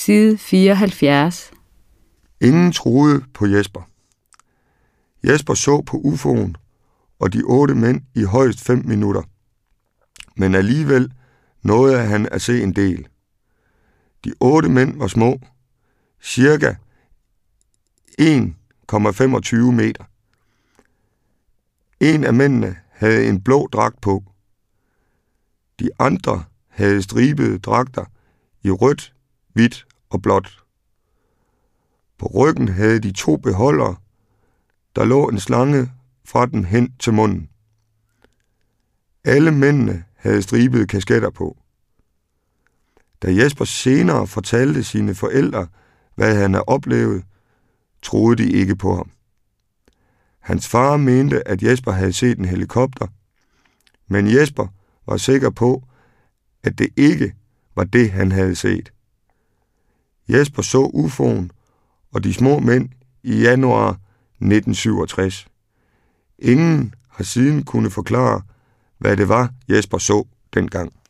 Side 74. Ingen troede på Jesper. Jesper så på UFO'en og de 8 mænd i højst 5 minutter. Men alligevel nåede han at se en del. De 8 mænd var små, cirka 1,25 meter. En af mændene havde en blå dragt på. De andre havde stribede dragter i rødt, hvidt og blåt. På ryggen havde de 2 beholdere, der lå en slange fra den hen til munden. Alle mændene havde stribede kasketter på. Da Jesper senere fortalte sine forældre, hvad han havde oplevet, troede de ikke på ham. Hans far mente, at Jesper havde set en helikopter, men Jesper var sikker på, at det ikke var det, han havde set. Jesper så UFO'en og de små mænd i januar 1967. Ingen har siden kunne forklare, hvad det var, Jesper så dengang.